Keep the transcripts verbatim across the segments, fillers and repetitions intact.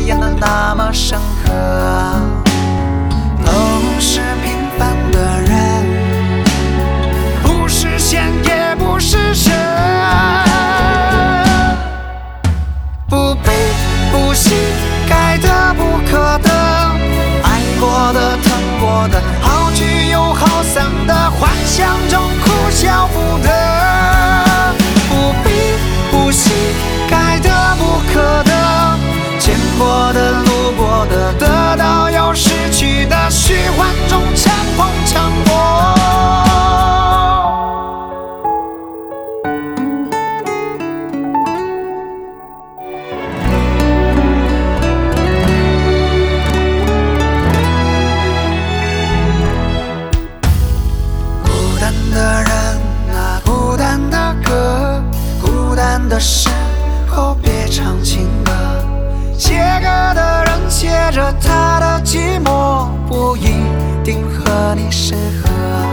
演得那么深刻。都是平凡的人，不是仙也不是神，不悲不喜，该得不可得，爱过的疼过的，好聚又好散的，幻想中哭笑不得。不悲不喜，该得不可得，见过的路过的，得到又失去的，虚幻中强碰强搏。孤单的人啊，孤单的歌，孤单的时候别唱情歌。写歌的人写着他的寂寞，不一定和你适合。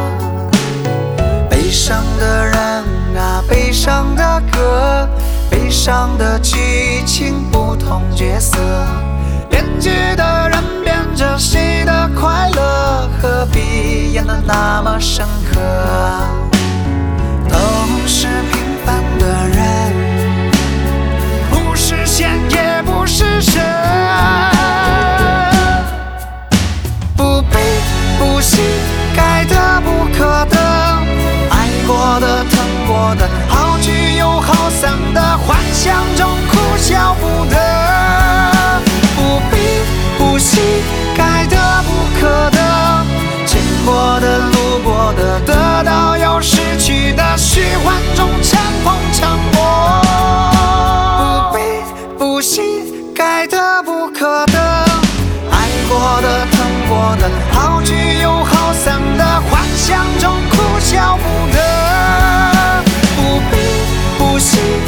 悲伤的人啊，悲伤的歌，悲伤的剧情不同角色。编剧的人编着谁的快乐，何必演得那么深刻？都是平凡的人，不是仙也不是神，不悲不喜，该得不可得，爱过的疼过的，好聚又好散的，幻想中哭笑不得。不悲不喜，该得不可得，见过的路过的，得到又失去的，虚幻中强碰强搏。不悲不喜，该得不可得，爱过的疼过的，好聚又好散的，幻想中哭笑不得。不悲不喜，